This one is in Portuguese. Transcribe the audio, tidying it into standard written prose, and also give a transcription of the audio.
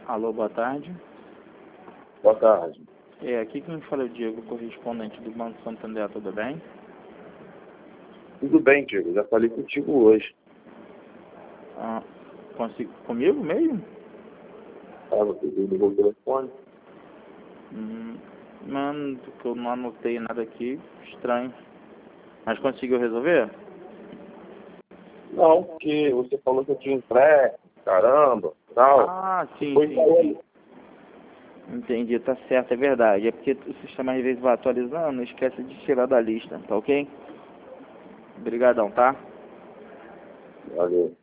Alô, boa tarde. Boa tarde. Aqui quem fala é o Diego, correspondente do Banco Santander, tudo bem? Tudo bem, Diego. Já falei contigo hoje. Comigo mesmo? Você ligou o telefone? Mano, porque eu não anotei nada aqui, estranho. Mas conseguiu resolver? Não, porque você falou que eu tinha empréstimo, caramba, tal. Sim, Depois sim. Entendi, tá certo, é verdade. É porque o sistema às vezes vai atualizando, não esquece de tirar da lista, tá ok? Obrigadão, tá? Valeu.